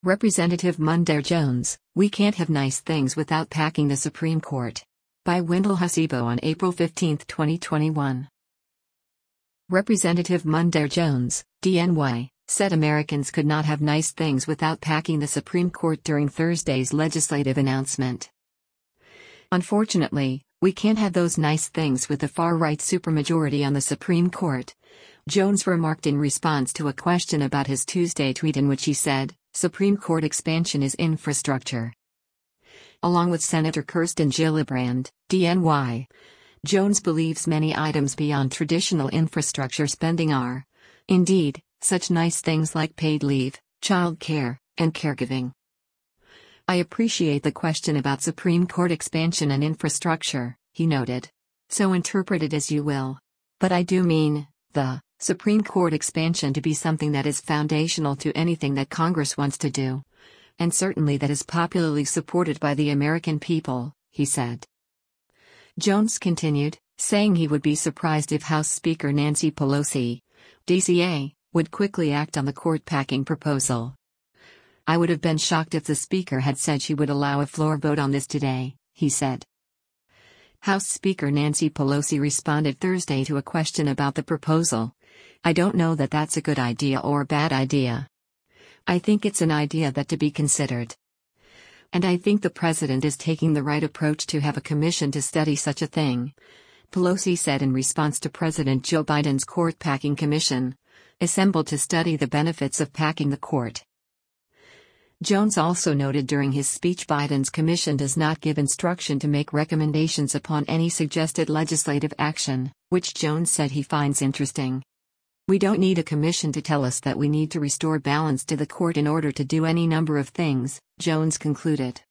Representative Mondaire Jones, "We can't have nice things without packing the Supreme Court." By Wendell Hasebo on April 15, 2021. Representative Mondaire Jones, DNY, said Americans could not have nice things without packing the Supreme Court during Thursday's legislative announcement. "Unfortunately, we can't have those nice things with the far-right supermajority on the Supreme Court," Jones remarked in response to a question about his Tuesday tweet in which he said, "Supreme Court expansion is infrastructure." Along with Senator Kirsten Gillibrand, DNY, Jones believes many items beyond traditional infrastructure spending are, indeed, such nice things like paid leave, child care, and caregiving. "I appreciate the question about Supreme Court expansion and infrastructure," he noted. "So interpret it as you will. But I do mean the Supreme Court expansion to be something that is foundational to anything that Congress wants to do. And certainly that is popularly supported by the American people," he said. Jones continued, saying he would be surprised if House Speaker Nancy Pelosi, DCA, would quickly act on the court-packing proposal. "I would have been shocked if the Speaker had said she would allow a floor vote on this today," he said. House Speaker Nancy Pelosi responded Thursday to a question about the proposal. "I don't know that that's a good idea or a bad idea. I think it's an idea that to be considered. And I think the president is taking the right approach to have a commission to study such a thing," Pelosi said in response to President Joe Biden's court-packing commission, assembled to study the benefits of packing the court. Jones also noted during his speech Biden's commission does not give instruction to make recommendations upon any suggested legislative action, which Jones said he finds interesting. "We don't need a commission to tell us that we need to restore balance to the court in order to do any number of things," Jones concluded.